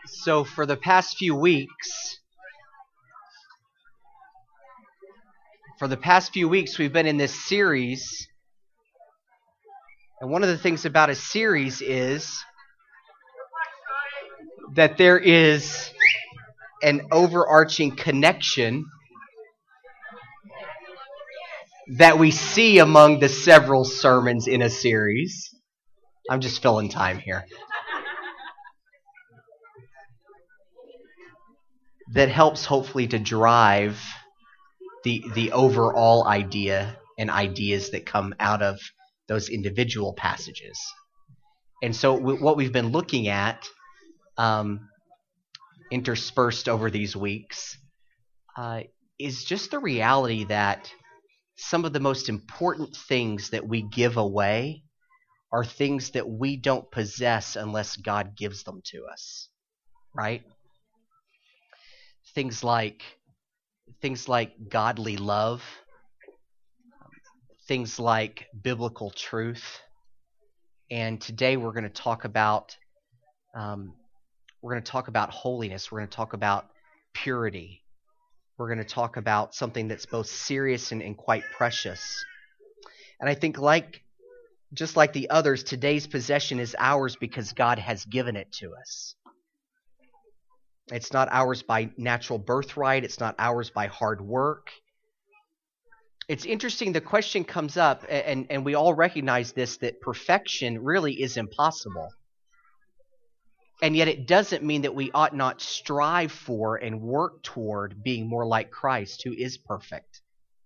So for the past few weeks, we've been in this series. And one of the things about a series is that there is an overarching connection that we see among the several sermons in a series. I'm just filling time here. That helps hopefully to drive the overall idea and ideas that come out of those individual passages. And so what we've been looking at, interspersed over these weeks, is just the reality that some of the most important things that we give away are things that we don't possess unless God gives them to us, right? Things like godly love, things like biblical truth. And today we're going to talk about holiness. We're going to talk about purity. We're going to talk about something that's both serious and quite precious. And I think just like the others, today's possession is ours because God has given it to us. It's not ours by natural birthright. It's not ours by hard work. It's interesting, the question comes up, and we all recognize this, that perfection really is impossible. And yet it doesn't mean that we ought not strive for and work toward being more like Christ, who is perfect.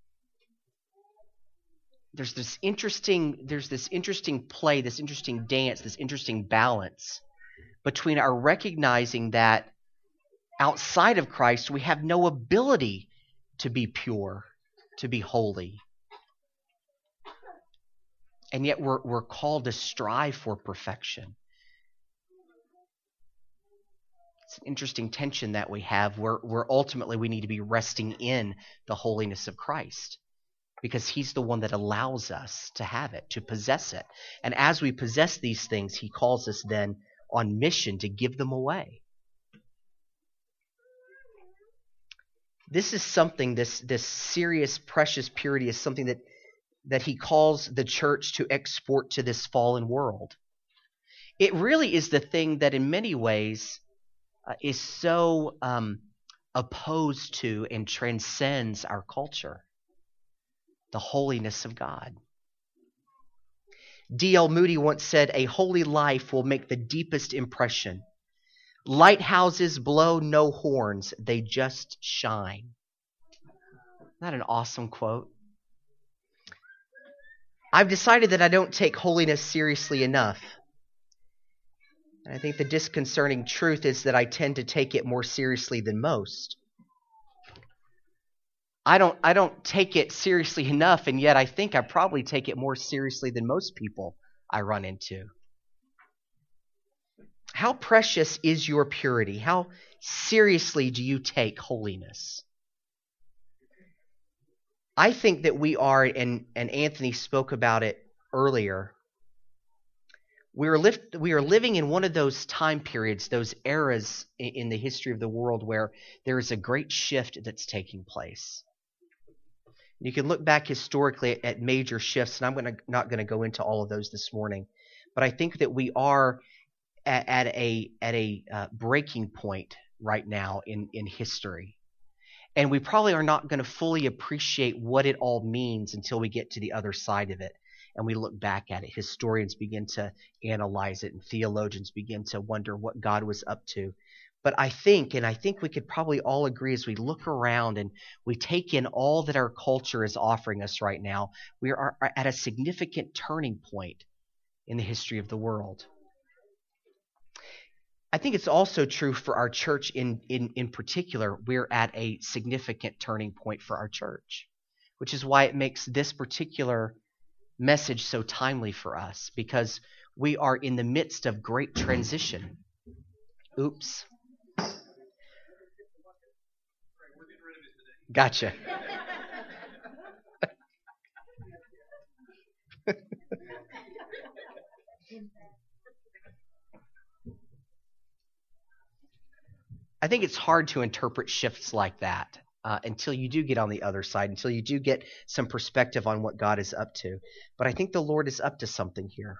There's this interesting play, this interesting dance, this interesting balance between our recognizing that outside of Christ we have no ability to be pure, to be holy. And yet we're called to strive for perfection. It's an interesting tension that we have where ultimately we need to be resting in the holiness of Christ, because he's the one that allows us to have it, to possess it. And as we possess these things, he calls us then on mission to give them away. This is something, this serious, precious purity is something that he calls the church to export to this fallen world. It really is the thing that in many ways is so opposed to and transcends our culture. The holiness of God. D.L. Moody once said, "A holy life will make the deepest impression. Lighthouses blow no horns, they just shine." Isn't that an awesome quote? I've decided that I don't take holiness seriously enough. And I think the disconcerting truth is that I tend to take it more seriously than most. I don't take it seriously enough, and yet I think I probably take it more seriously than most people I run into. How precious is your purity? How seriously do you take holiness? I think that we are, and Anthony spoke about it earlier, we are living in one of those time periods, those eras in the history of the world where there is a great shift that's taking place. You can look back historically at major shifts, and I'm not going to go into all of those this morning, but I think that we are at a breaking point right now in history. And we probably are not going to fully appreciate what it all means until we get to the other side of it and we look back at it. Historians begin to analyze it, and theologians begin to wonder what God was up to. But I think we could probably all agree as we look around and we take in all that our culture is offering us right now, we are at a significant turning point in the history of the world. I think it's also true for our church in particular. We're at a significant turning point for our church, which is why it makes this particular message so timely for us, because we are in the midst of great transition. Oops. Gotcha. I think it's hard to interpret shifts like that until you do get on the other side, until you do get some perspective on what God is up to. But I think the Lord is up to something here.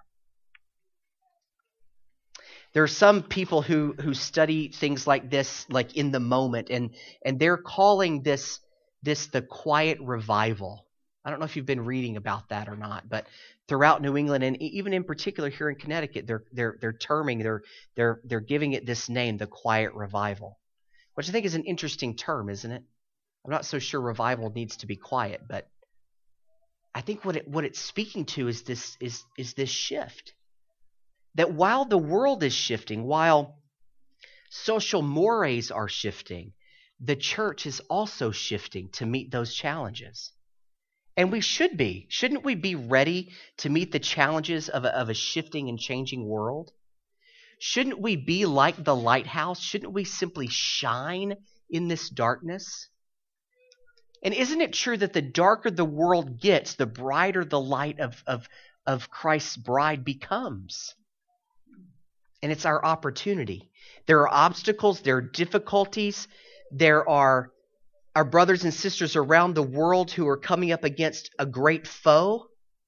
There are some people who study things like this, like in the moment, and they're calling this the quiet revival. I don't know if you've been reading about that or not, but throughout New England and even in particular here in Connecticut, they're giving it this name, the quiet revival, which I think is an interesting term, isn't it? I'm not so sure revival needs to be quiet, but I think what it's speaking to is this shift. That while the world is shifting, while social mores are shifting, the church is also shifting to meet those challenges. And we should be. Shouldn't we be ready to meet the challenges of a shifting and changing world? Shouldn't we be like the lighthouse? Shouldn't we simply shine in this darkness? And isn't it true that the darker the world gets, the brighter the light of Christ's bride becomes? And it's our opportunity. There are obstacles, there are difficulties, there are our brothers and sisters around the world who are coming up against a great foe.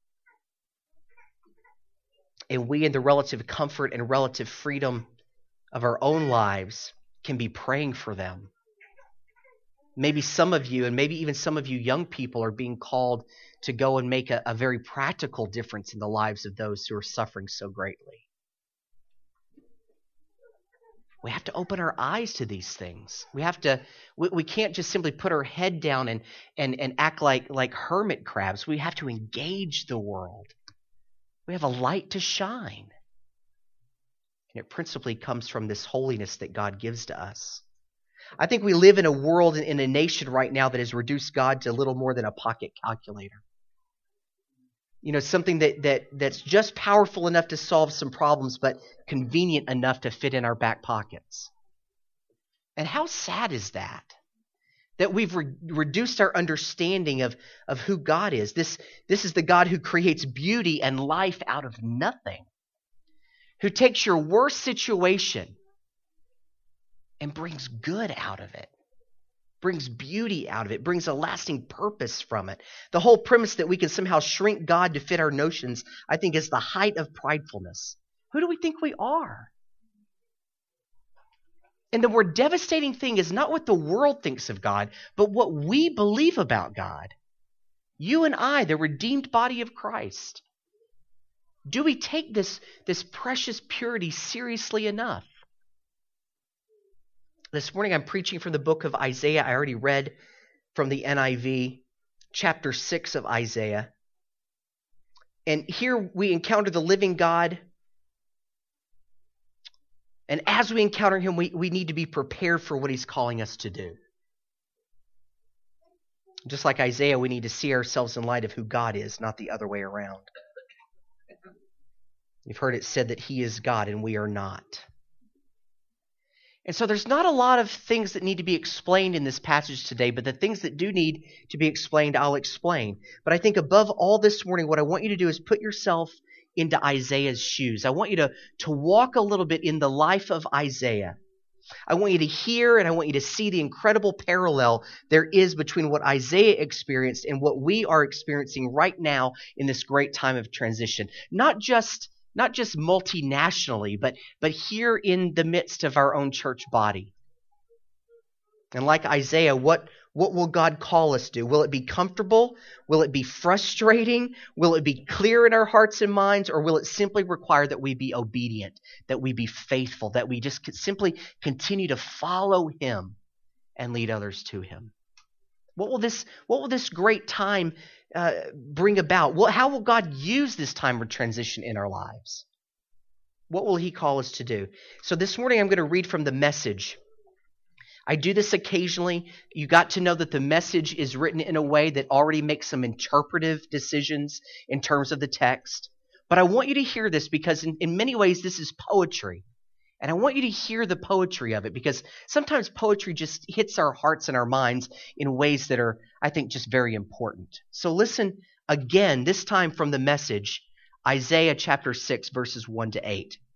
And we, in the relative comfort and relative freedom of our own lives, can be praying for them. Maybe some of you, and maybe even some of you young people, are being called to go and make a very practical difference in the lives of those who are suffering so greatly. We have to open our eyes to these things. We can't just simply put our head down and act like hermit crabs. We have to engage the world. We have a light to shine. And it principally comes from this holiness that God gives to us. I think we live in a world, in a nation right now that has reduced God to little more than a pocket calculator. You know, something that's just powerful enough to solve some problems, but convenient enough to fit in our back pockets. And how sad is that? That we've reduced our understanding of who God is. This is the God who creates beauty and life out of nothing. Who takes your worst situation and brings good out of it. Brings beauty out of it, brings a lasting purpose from it. The whole premise that we can somehow shrink God to fit our notions, I think, is the height of pridefulness. Who do we think we are? And the more devastating thing is not what the world thinks of God, but what we believe about God. You and I, the redeemed body of Christ. Do we take this precious purity seriously enough? This morning I'm preaching from the book of Isaiah. I already read from the NIV, chapter 6 of Isaiah. And here we encounter the living God. And as we encounter him, we need to be prepared for what he's calling us to do. Just like Isaiah, we need to see ourselves in light of who God is, not the other way around. You've heard it said that he is God and we are not. And so there's not a lot of things that need to be explained in this passage today, but the things that do need to be explained, I'll explain. But I think above all this morning, what I want you to do is put yourself into Isaiah's shoes. I want you to walk a little bit in the life of Isaiah. I want you to hear and I want you to see the incredible parallel there is between what Isaiah experienced and what we are experiencing right now in this great time of transition. Not just multinationally, but here in the midst of our own church body. And like Isaiah, what will God call us to? Will it be comfortable? Will it be frustrating? Will it be clear in our hearts and minds? Or will it simply require that we be obedient, that we be faithful, that we just simply continue to follow him and lead others to him? What will this great time bring about? How will God use this time of transition in our lives? What will he call us to do? So this morning I'm going to read from the Message. I do this occasionally. You got to know that the Message is written in a way that already makes some interpretive decisions in terms of the text. But I want you to hear this because in many ways this is poetry. And I want you to hear the poetry of it because sometimes poetry just hits our hearts and our minds in ways that are, I think, just very important. So listen again, this time from the Message, Isaiah chapter 6, verses 1 to 8.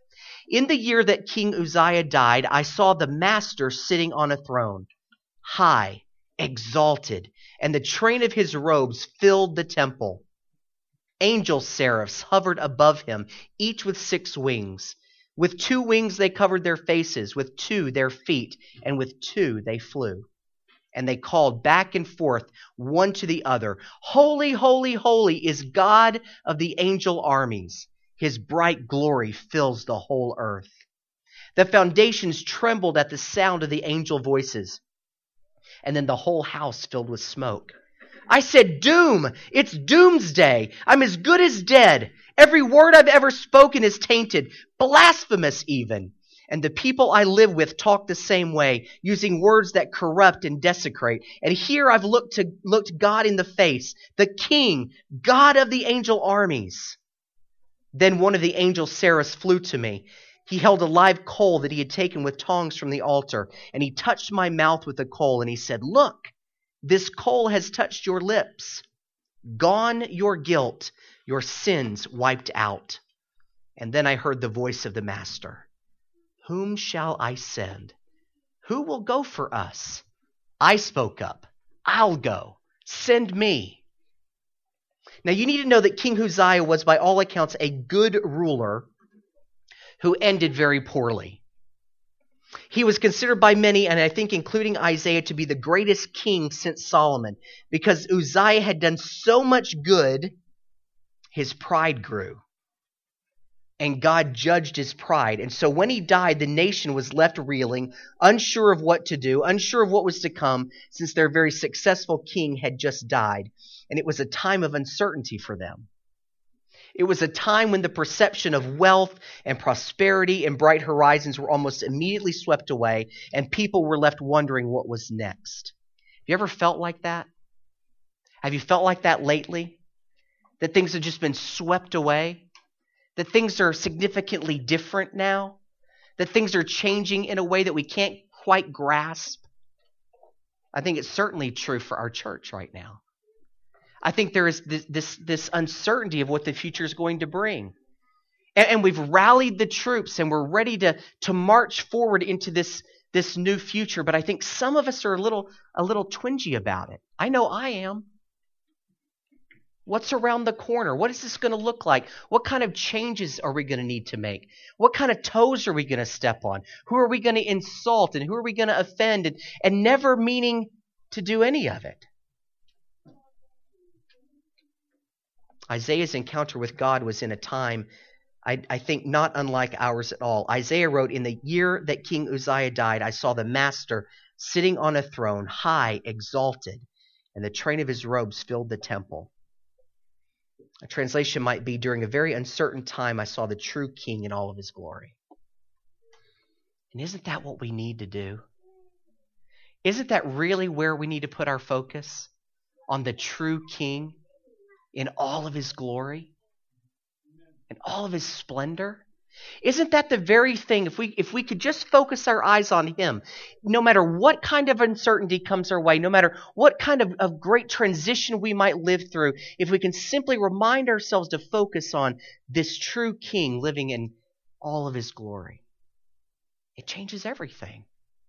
In the year that King Uzziah died, I saw the Master sitting on a throne, high, exalted, and the train of his robes filled the temple. Angel seraphs hovered above him, each with 6 wings. With 2 wings they covered their faces, with 2 their feet, and with 2 they flew. And they called back and forth, one to the other, "Holy, holy, holy is God of the angel armies. His bright glory fills the whole earth." The foundations trembled at the sound of the angel voices, and then the whole house filled with smoke. I said, "Doom! It's doomsday! I'm as good as dead. Every word I've ever spoken is tainted, blasphemous even. And the people I live with talk the same way, using words that corrupt and desecrate. And here I've looked God in the face, the King, God of the angel armies." Then one of the angel seraphs flew to me. He held a live coal that he had taken with tongs from the altar, and he touched my mouth with the coal, and he said, "Look, this coal has touched your lips. Gone your guilt, your sins wiped out." And then I heard the voice of the Master. "Whom shall I send? Who will go for us?" I spoke up. "I'll go. Send me." Now you need to know that King Uzziah was by all accounts a good ruler who ended very poorly. He was considered by many, and I think including Isaiah, to be the greatest king since Solomon, because Uzziah had done so much good, his pride grew. And God judged his pride. And so when he died, the nation was left reeling, unsure of what to do, unsure of what was to come, since their very successful king had just died. And it was a time of uncertainty for them. It was a time when the perception of wealth and prosperity and bright horizons were almost immediately swept away, and people were left wondering what was next. Have you ever felt like that? Have you felt like that lately? That things have just been swept away? That things are significantly different now? That things are changing in a way that we can't quite grasp? I think it's certainly true for our church right now. I think there is this uncertainty of what the future is going to bring. And we've rallied the troops and we're ready to march forward into this new future. But I think some of us are a little twingy about it. I know I am. What's around the corner? What is this going to look like? What kind of changes are we going to need to make? What kind of toes are we going to step on? Who are we going to insult and who are we going to offend and never meaning to do any of it? Isaiah's encounter with God was in a time, I think, not unlike ours at all. Isaiah wrote, "In the year that King Uzziah died, I saw the Master sitting on a throne, high, exalted, and the train of his robes filled the temple." A translation might be, "During a very uncertain time, I saw the true King in all of his glory." And isn't that what we need to do? Isn't that really where we need to put our focus? On the true King in all of his glory? In all of his splendor? Isn't that the very thing, if we could just focus our eyes on him, no matter what kind of uncertainty comes our way, no matter what kind of great transition we might live through, if we can simply remind ourselves to focus on this true King living in all of his glory, it changes everything.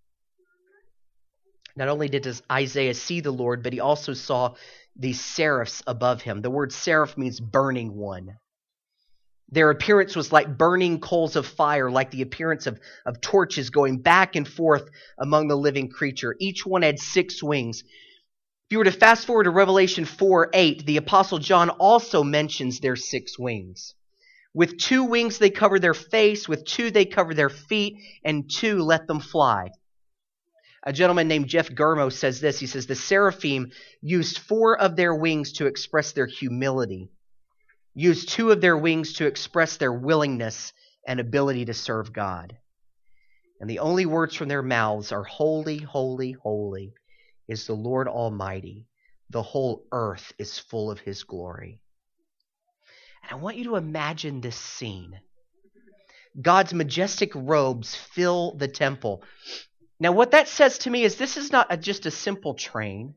Not only did Isaiah see the Lord, but he also saw these seraphs above him. The word seraph means burning one. Their appearance was like burning coals of fire, like the appearance of torches going back and forth among the living creature. Each one had 6 wings. If you were to fast forward to Revelation 4:8, the Apostle John also mentions their 6 wings. With 2 wings they cover their face, with 2 they cover their feet, and 2 let them fly. A gentleman named Jeff Germo says this. He says, "The seraphim used 4 of their wings to express their humility, used 2 of their wings to express their willingness and ability to serve God. And the only words from their mouths are, 'Holy, holy, holy is the Lord Almighty. The whole earth is full of his glory.'" And I want you to imagine this scene. God's majestic robes fill the temple. Now, what that says to me is this is not just a simple train.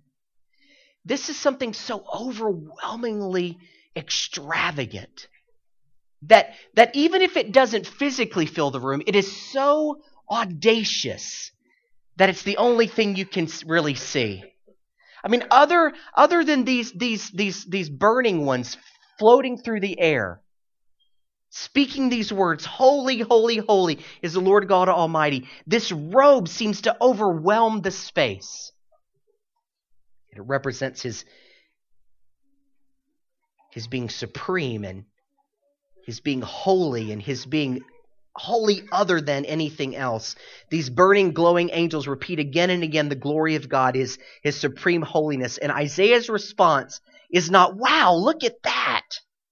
This is something so overwhelmingly extravagant that even if it doesn't physically fill the room, it is so audacious that it's the only thing you can really see. I mean, other than these burning ones floating through the air, speaking these words, "Holy, holy, holy is the Lord God Almighty," this robe seems to overwhelm the space. It represents his being supreme, and his being holy, and his being wholly other than anything else. These burning, glowing angels repeat again and again the glory of God, his supreme holiness. And Isaiah's response is not, "Wow, look at that."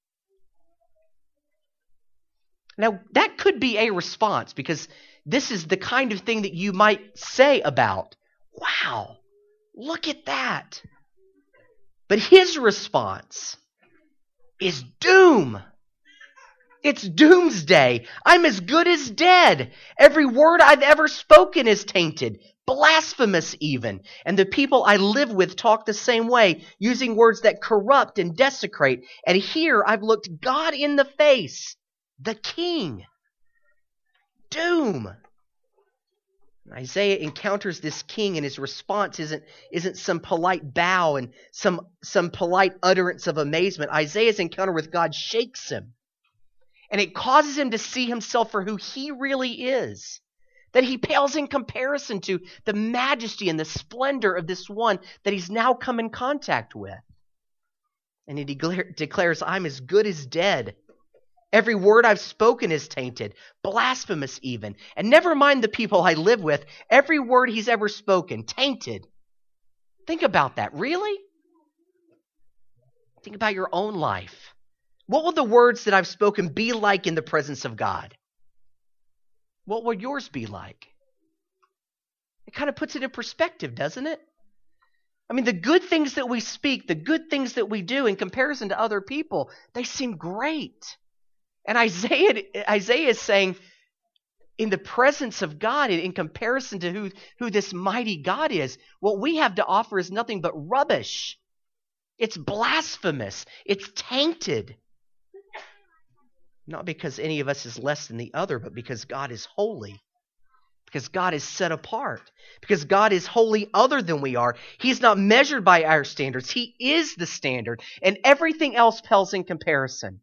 Now, that could be a response, because this is the kind of thing that you might say about, "Wow, look at that." But his response is doom. It's doomsday. I'm as good as dead. Every word I've ever spoken is tainted, blasphemous even. And the people I live with talk the same way, using words that corrupt and desecrate. And here I've looked God in the face, the King. Doom. Isaiah encounters this king, and his response isn't some polite bow and some polite utterance of amazement. Isaiah's encounter with God shakes him. And it causes him to see himself for who he really is. That he pales in comparison to the majesty and the splendor of this one that he's now come in contact with. And he declares, "I'm as good as dead. Every word I've spoken is tainted, blasphemous even. And never mind the people I live with, every word he's ever spoken, tainted." Think about that. Really? Think about your own life. What will the words that I've spoken be like in the presence of God? What will yours be like? It kind of puts it in perspective, doesn't it? I mean, the good things that we speak, the good things that we do in comparison to other people, they seem great. And Isaiah is saying, in the presence of God, in comparison to who this mighty God is, what we have to offer is nothing but rubbish. It's blasphemous. It's tainted. Not because any of us is less than the other, but because God is holy. Because God is set apart. Because God is wholly other than we are. He's not measured by our standards. He is the standard. And everything else pales in comparison.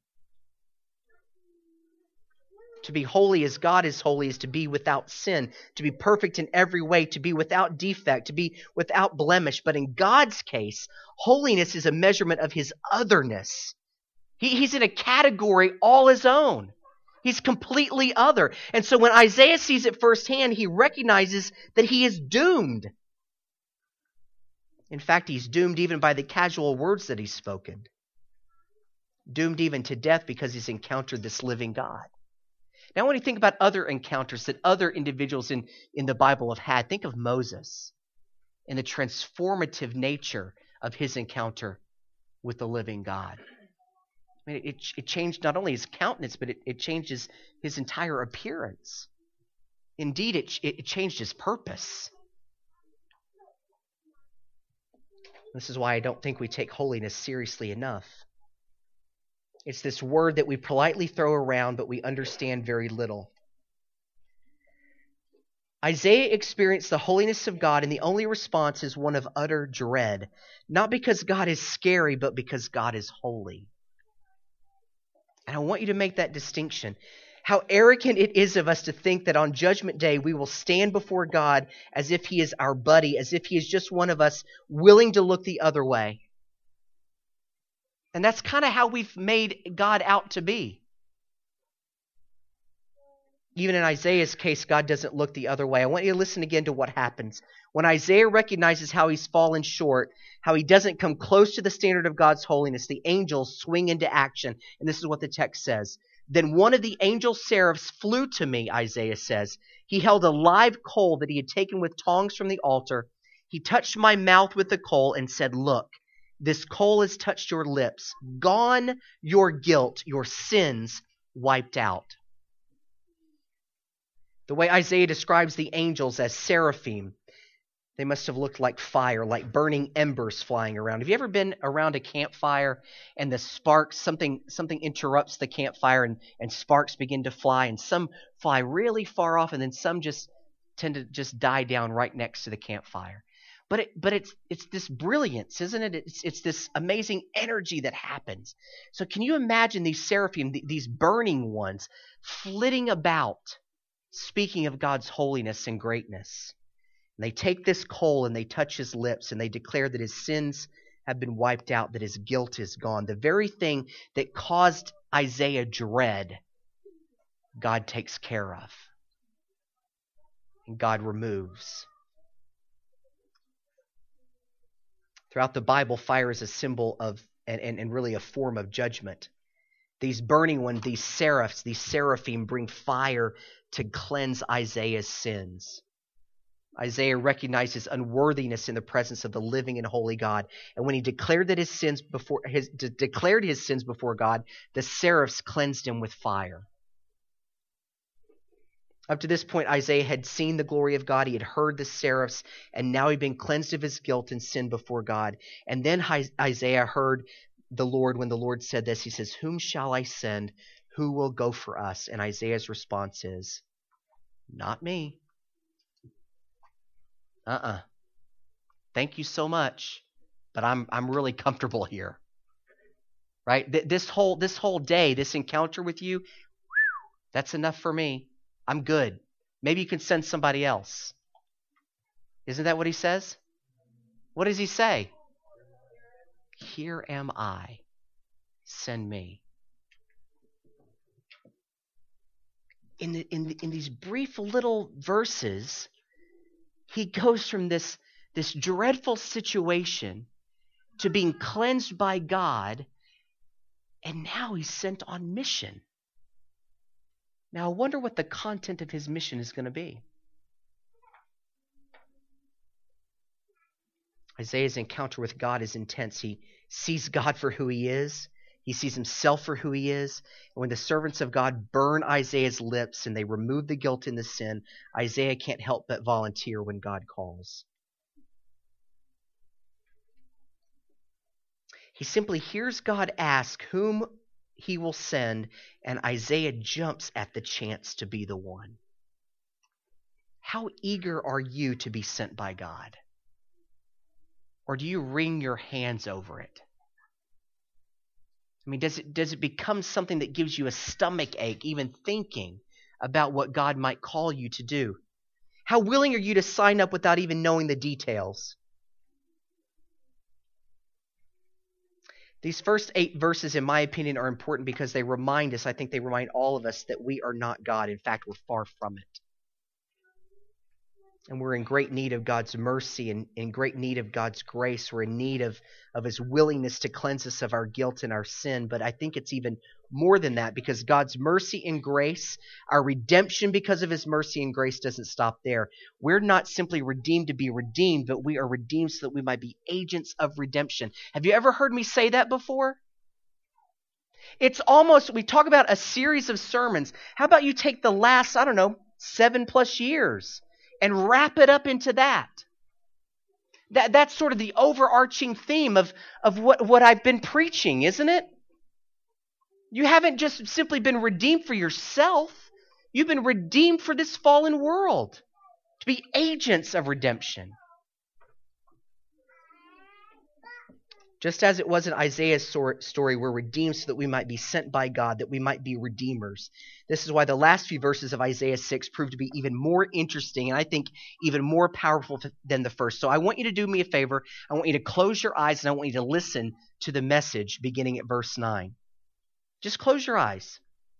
To be holy as God is holy is to be without sin, to be perfect in every way, to be without defect, to be without blemish. But in God's case, holiness is a measurement of his otherness. He's in a category all his own. He's completely other. And so when Isaiah sees it firsthand, he recognizes that he is doomed. In fact, he's doomed even by the casual words that he's spoken. Doomed even to death because he's encountered this living God. Now, when you think about other encounters that other individuals in the Bible have had, think of Moses and the transformative nature of his encounter with the living God. I mean, it changed not only his countenance, but it changes his entire appearance. Indeed, it changed his purpose. This is why I don't think we take holiness seriously enough. It's this word that we politely throw around, but we understand very little. Isaiah experienced the holiness of God, and the only response is one of utter dread. Not because God is scary, but because God is holy. And I want you to make that distinction. How arrogant it is of us to think that on Judgment Day we will stand before God as if he is our buddy, as if he is just one of us willing to look the other way. And that's kind of how we've made God out to be. Even in Isaiah's case, God doesn't look the other way. I want you to listen again to what happens. When Isaiah recognizes how he's fallen short, how he doesn't come close to the standard of God's holiness, the angels swing into action. And this is what the text says. Then one of the angel seraphs flew to me, Isaiah says. He held a live coal that he had taken with tongs from the altar. He touched my mouth with the coal and said, "Look, this coal has touched your lips. Gone your guilt, your sins wiped out." The way Isaiah describes the angels as seraphim, They must have looked like fire, like burning embers flying around. Have you ever been around a campfire and the sparks, something interrupts the campfire and sparks begin to fly, and some fly really far off, and then some just tend to just die down right next to the campfire. But it's this brilliance, isn't it? It's this amazing energy that happens. So can you imagine these seraphim, these burning ones, flitting about, speaking of God's holiness and greatness? And they take this coal and they touch his lips and they declare that his sins have been wiped out, that his guilt is gone. The very thing that caused Isaiah dread, God takes care of. And God removes. Throughout the Bible, fire is a symbol of, and really a form of judgment. These burning ones, these seraphs, these seraphim bring fire to cleanse Isaiah's sins. Isaiah recognized his unworthiness in the presence of the living and holy God. And when he declared his sins before God, the seraphs cleansed him with fire. Up to this point, Isaiah had seen the glory of God. He had heard the seraphs, and now he'd been cleansed of his guilt and sin before God. And then Isaiah heard the Lord when the Lord said this. He says, "Whom shall I send? Who will go for us?" And Isaiah's response is, "Not me. Thank you so much, but I'm really comfortable here." Right? This whole day, this encounter with you, that's enough for me. I'm good. Maybe you can send somebody else. Isn't that what he says? What does he say? "Here am I. Send me." In these brief little verses, he goes from this dreadful situation to being cleansed by God, and now he's sent on mission. Now, I wonder what the content of his mission is going to be. Isaiah's encounter with God is intense. He sees God for who he is. He sees himself for who he is. And when the servants of God burn Isaiah's lips and they remove the guilt and the sin, Isaiah can't help but volunteer when God calls. He simply hears God ask whom he will send, and Isaiah jumps at the chance to be the one. How eager are you to be sent by God? Or do you wring your hands over it? I mean, does it become something that gives you a stomach ache even thinking about what God might call you to do? How willing are you to sign up without even knowing the details? These first 8 verses, in my opinion, are important because they remind us, I think they remind all of us, that we are not God. In fact, we're far from it. And we're in great need of God's mercy and in great need of God's grace. We're in need of his willingness to cleanse us of our guilt and our sin. But I think it's even more than that, because God's mercy and grace, our redemption because of his mercy and grace, doesn't stop there. We're not simply redeemed to be redeemed, but we are redeemed so that we might be agents of redemption. Have you ever heard me say that before? It's almost, we talk about a series of sermons. How about you take the last, 7+ years and wrap it up into that? That's sort of the overarching theme of what I've been preaching, isn't it? You haven't just simply been redeemed for yourself. You've been redeemed for this fallen world, to be agents of redemption. Just as it was in Isaiah's story, we're redeemed so that we might be sent by God, that we might be redeemers. This is why the last few verses of Isaiah 6 prove to be even more interesting and I think even more powerful than the first. So I want you to do me a favor. I want you to close your eyes and I want you to listen to the message beginning at verse 9. Just close your eyes.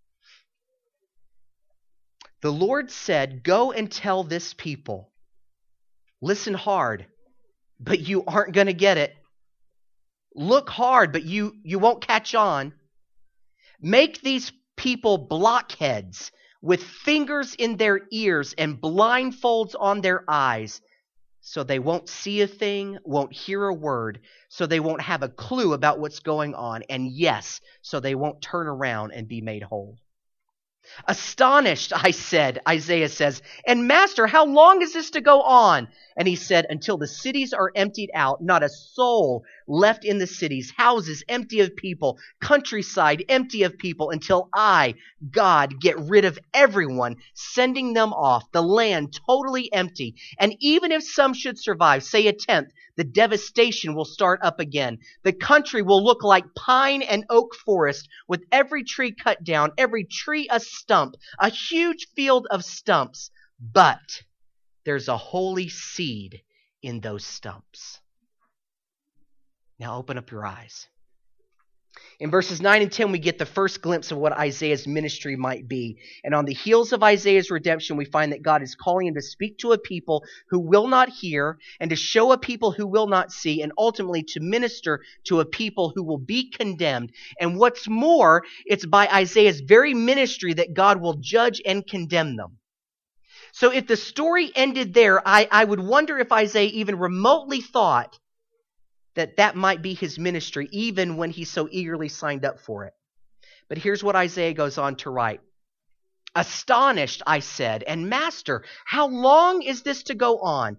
The Lord said, "Go and tell this people." Listen hard, but you aren't going to get it. Look hard, but you won't catch on. "Make these people blockheads with fingers in their ears and blindfolds on their eyes, so they won't see a thing, won't hear a word, so they won't have a clue about what's going on, and yes, so they won't turn around and be made whole." Astonished, I said, Isaiah says, and Master, how long is this to go on? And he said, until the cities are emptied out, not a soul left in the cities, houses empty of people, countryside empty of people, until I, God, get rid of everyone, sending them off, the land totally empty. And even if some should survive, say a tenth, the devastation will start up again. The country will look like pine and oak forest, with every tree cut down, every tree a stump, a huge field of stumps. But there's a holy seed in those stumps. Now open up your eyes. In verses 9 and 10, we get the first glimpse of what Isaiah's ministry might be. And on the heels of Isaiah's redemption, we find that God is calling him to speak to a people who will not hear, and to show a people who will not see, and ultimately to minister to a people who will be condemned. And what's more, it's by Isaiah's very ministry that God will judge and condemn them. So if the story ended there, I would wonder if Isaiah even remotely thought that might be his ministry, even when he so eagerly signed up for it. But here's what Isaiah goes on to write. Astonished, I said, and Master, how long is this to go on?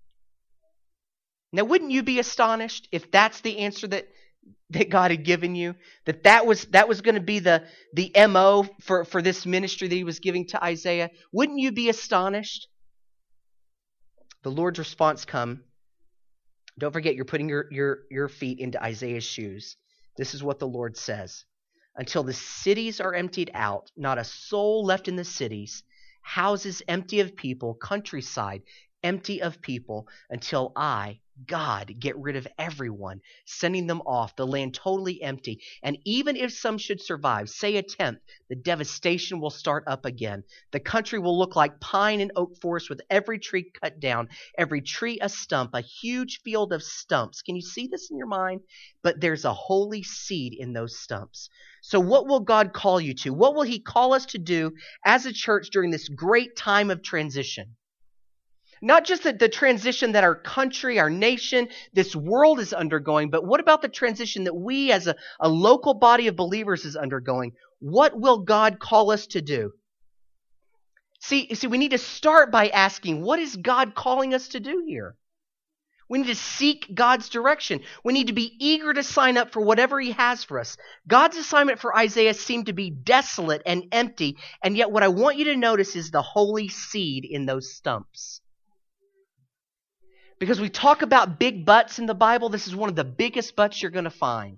Now, wouldn't you be astonished if that's the answer that God had given you? That was going to be the MO for this ministry that he was giving to Isaiah? Wouldn't you be astonished? The Lord's response comes. Don't forget, you're putting your feet into Isaiah's shoes. This is what the Lord says. Until the cities are emptied out, not a soul left in the cities, houses empty of people, countryside empty of people, until I, God, get rid of everyone, sending them off, the land totally empty. And even if some should survive, say a tenth, the devastation will start up again. The country will look like pine and oak forest, with every tree cut down, every tree a stump, a huge field of stumps. Can you see this in your mind? But there's a holy seed in those stumps. So what will God call you to? What will he call us to do as a church during this great time of transition? Not just the transition that our country, our nation, this world is undergoing, but what about the transition that we as a local body of believers is undergoing? What will God call us to do? See, we need to start by asking, what is God calling us to do here? We need to seek God's direction. We need to be eager to sign up for whatever he has for us. God's assignment for Isaiah seemed to be desolate and empty, and yet what I want you to notice is the holy seed in those stumps. Because we talk about big butts in the Bible, this is one of the biggest butts you're going to find.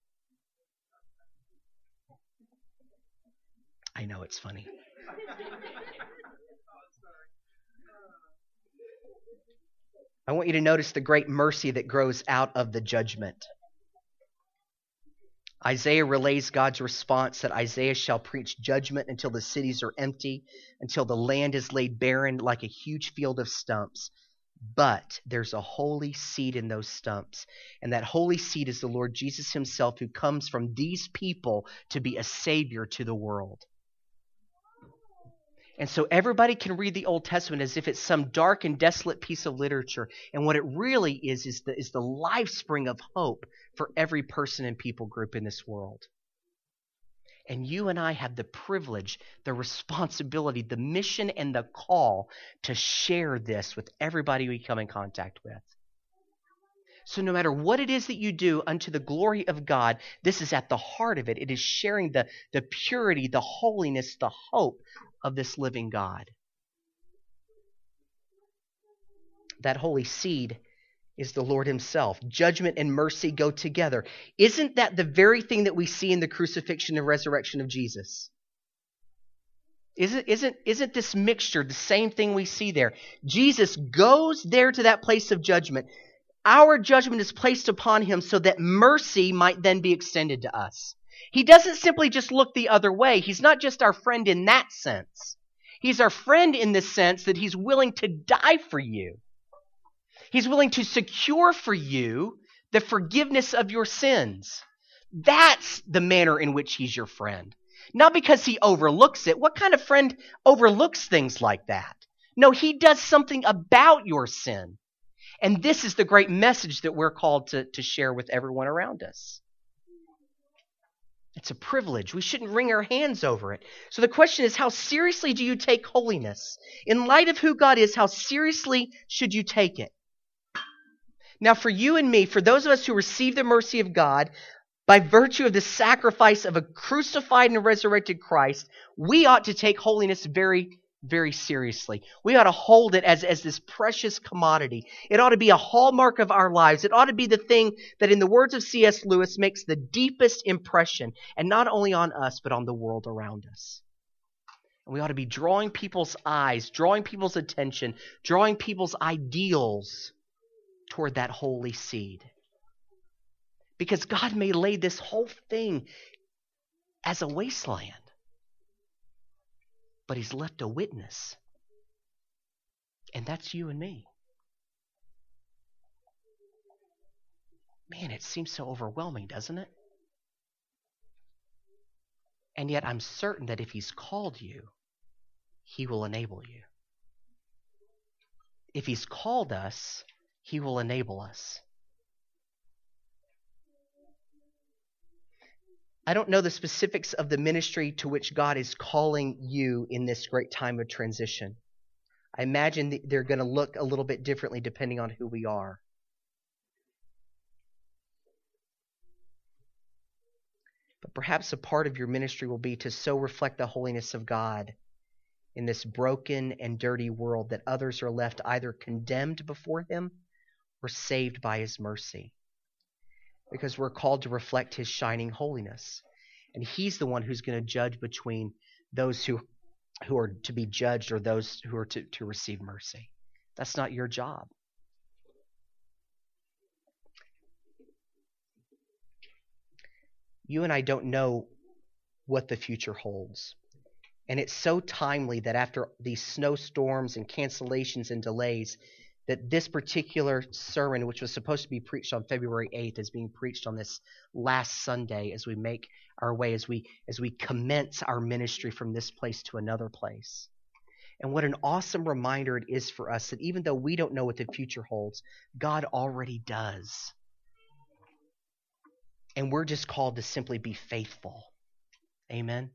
I know, it's funny. I want you to notice the great mercy that grows out of the judgment. Isaiah relays God's response that Isaiah shall preach judgment until the cities are empty, until the land is laid barren like a huge field of stumps. But there's a holy seed in those stumps. And that holy seed is the Lord Jesus himself, who comes from these people to be a savior to the world. And so everybody can read the Old Testament as if it's some dark and desolate piece of literature. And what it really is the life spring of hope for every person and people group in this world. And you and I have the privilege, the responsibility, the mission, and the call to share this with everybody we come in contact with. So no matter what it is that you do unto the glory of God, this is at the heart of it. It is sharing the purity, the holiness, the hope of this living God. That holy seed is the Lord himself. Judgment and mercy go together. Isn't that the very thing that we see in the crucifixion and resurrection of Jesus? Isn't this mixture the same thing we see there? Jesus goes there to that place of judgment. Our judgment is placed upon him so that mercy might then be extended to us. He doesn't simply just look the other way. He's not just our friend in that sense. He's our friend in the sense that he's willing to die for you. He's willing to secure for you the forgiveness of your sins. That's the manner in which he's your friend. Not because he overlooks it. What kind of friend overlooks things like that? No, he does something about your sin. And this is the great message that we're called to share with everyone around us. It's a privilege. We shouldn't wring our hands over it. So the question is, how seriously do you take holiness? In light of who God is, how seriously should you take it? Now, for you and me, for those of us who receive the mercy of God, by virtue of the sacrifice of a crucified and resurrected Christ, we ought to take holiness very, very seriously. We ought to hold it as this precious commodity. It ought to be a hallmark of our lives. It ought to be the thing that, in the words of C.S. Lewis, makes the deepest impression, and not only on us, but on the world around us. And we ought to be drawing people's eyes, drawing people's attention, drawing people's ideals toward that holy seed. Because God may lay this whole thing as a wasteland, but He's left a witness. And that's you and me. Man, it seems so overwhelming, doesn't it? And yet I'm certain that if He's called you, He will enable you. If He's called us, He will enable us. I don't know the specifics of the ministry to which God is calling you in this great time of transition. I imagine they're going to look a little bit differently depending on who we are. But perhaps a part of your ministry will be to so reflect the holiness of God in this broken and dirty world that others are left either condemned before Him or saved by His mercy. Because we're called to reflect His shining holiness. And He's the one who's going to judge between those who are to be judged or those who are to receive mercy. That's not your job. You and I don't know what the future holds. And it's so timely that after these snowstorms and cancellations and delays, that this particular sermon, which was supposed to be preached on February 8th, is being preached on this last Sunday as we make our way, as we commence our ministry from this place to another place. And what an awesome reminder it is for us that even though we don't know what the future holds, God already does. And we're just called to simply be faithful. Amen.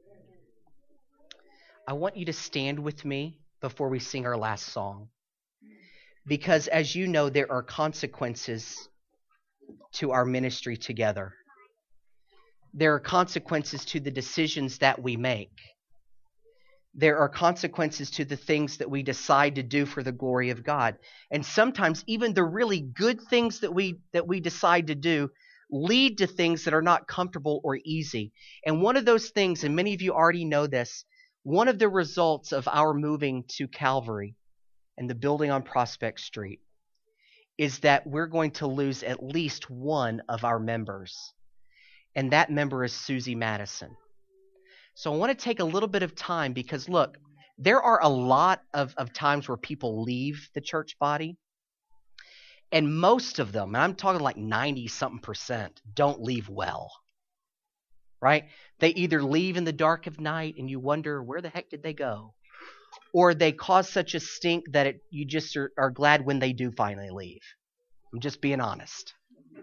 I want you to stand with me before we sing our last song. Because as you know, there are consequences to our ministry together. There are consequences to the decisions that we make. There are consequences to the things that we decide to do for the glory of God. And sometimes even the really good things that we decide to do lead to things that are not comfortable or easy. And one of those things, and many of you already know this, one of the results of our moving to Calvary and the building on Prospect Street is that we're going to lose at least one of our members. And that member is Susie Madison. So I want to take a little bit of time because, look, there are a lot of times where people leave the church body. And most of them, and I'm talking like 90-something%, don't leave well. Right? They either leave in the dark of night and you wonder, where the heck did they go? Or they cause such a stink that you just are glad when they do finally leave. I'm just being honest.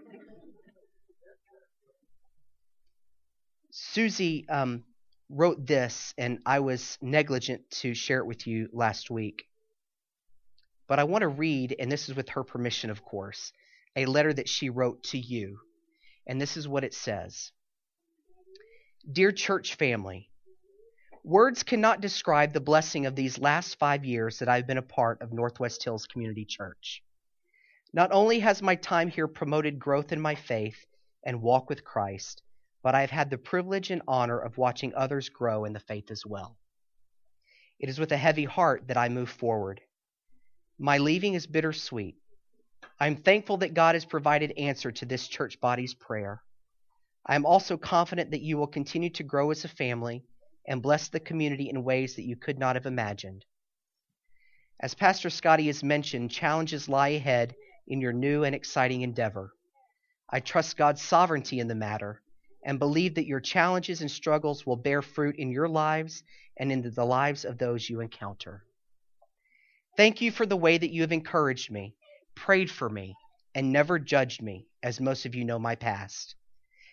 Susie wrote this, and I was negligent to share it with you last week. But I want to read, and this is with her permission, of course, a letter that she wrote to you. And this is what it says. Dear church family, words cannot describe the blessing of these last 5 years that I've been a part of Northwest Hills Community Church. Not only has my time here promoted growth in my faith and walk with Christ, but I've had the privilege and honor of watching others grow in the faith as well. It is with a heavy heart that I move forward. My leaving is bittersweet. I'm thankful that God has provided answer to this church body's prayer. I am also confident that you will continue to grow as a family and bless the community in ways that you could not have imagined. As Pastor Scotty has mentioned, challenges lie ahead in your new and exciting endeavor. I trust God's sovereignty in the matter and believe that your challenges and struggles will bear fruit in your lives and in the lives of those you encounter. Thank you for the way that you have encouraged me, prayed for me, and never judged me, as most of you know my past.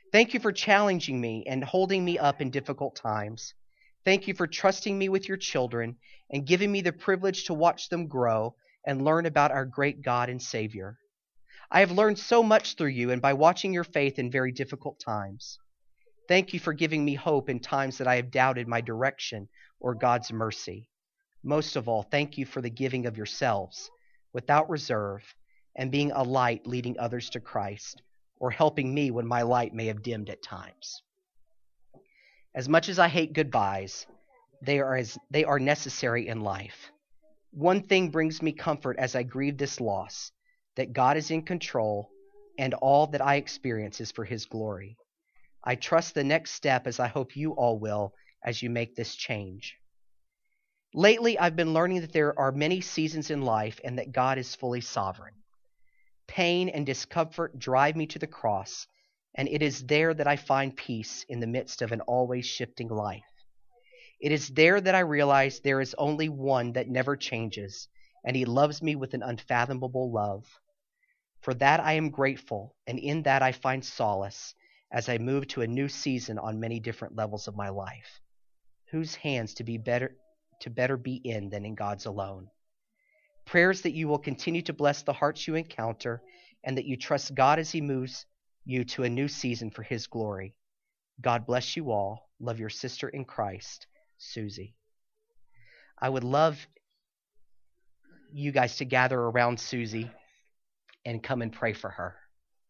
Thank you for challenging me and holding me up in difficult times. Thank you for trusting me with your children and giving me the privilege to watch them grow and learn about our great God and Savior. I have learned so much through you and by watching your faith in very difficult times. Thank you for giving me hope in times that I have doubted my direction or God's mercy. Most of all, thank you for the giving of yourselves without reserve and being a light leading others to Christ, or helping me when my light may have dimmed at times. As much as I hate goodbyes, they are necessary in life. One thing brings me comfort as I grieve this loss, that God is in control and all that I experience is for his glory. I trust the next step, as I hope you all will, as you make this change. Lately, I've been learning that there are many seasons in life and that God is fully sovereign. Pain and discomfort drive me to the cross, and it is there that I find peace in the midst of an always shifting life. It is there that I realize there is only one that never changes, and he loves me with an unfathomable love. For that I am grateful, and in that I find solace as I move to a new season on many different levels of my life. Whose hands to better be in than in God's alone? Prayers that you will continue to bless the hearts you encounter and that you trust God as he moves you to a new season for his glory. God bless you all. Love your sister in Christ, Susie. I would love you guys to gather around Susie and come and pray for her.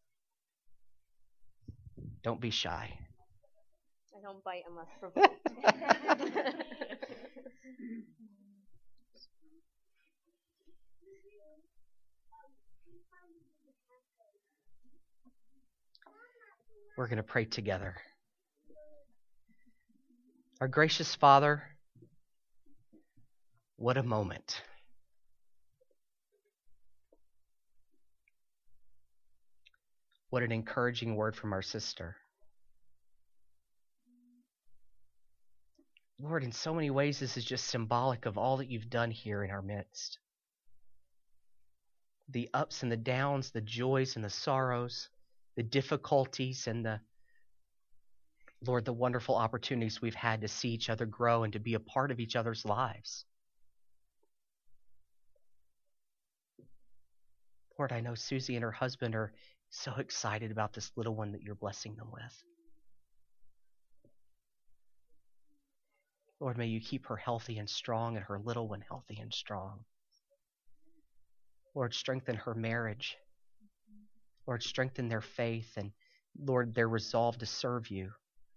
Don't be shy. I don't bite unless provoked. We're going to pray together. Our gracious Father, what a moment. What an encouraging word from our sister. Lord, in so many ways, this is just symbolic of all that you've done here in our midst. The ups and the downs, the joys and the sorrows, the difficulties and the wonderful opportunities we've had to see each other grow and to be a part of each other's lives. Lord, I know Susie and her husband are so excited about this little one that you're blessing them with. Lord, may you keep her healthy and strong and her little one healthy and strong. Lord, strengthen her marriage. Lord, strengthen their faith and, Lord, their resolve to serve you.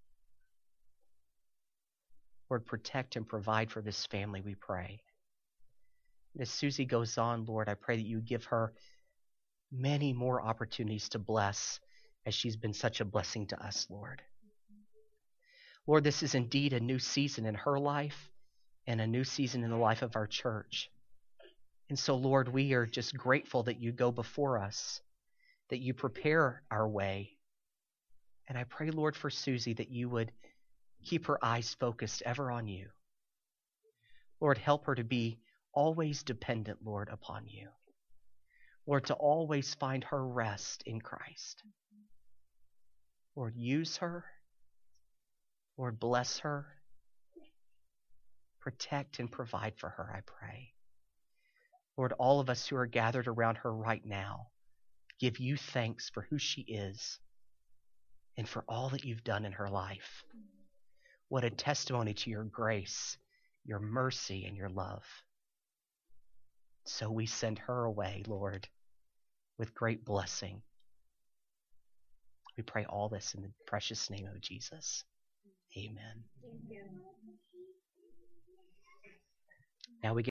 Lord, protect and provide for this family, we pray. And as Susie goes on, Lord, I pray that you give her many more opportunities to bless as she's been such a blessing to us, Lord. Lord, this is indeed a new season in her life and a new season in the life of our church. And so, Lord, we are just grateful that you go before us, that you prepare our way. And I pray, Lord, for Susie that you would keep her eyes focused ever on you. Lord, help her to be always dependent, Lord, upon you. Lord, to always find her rest in Christ. Lord, use her. Lord, bless her. Protect and provide for her, I pray. Lord, all of us who are gathered around her right now, give you thanks for who she is and for all that you've done in her life. What a testimony to your grace, your mercy, and your love. So we send her away, Lord, with great blessing. We pray all this in the precious name of Jesus. Amen. Thank you. Now we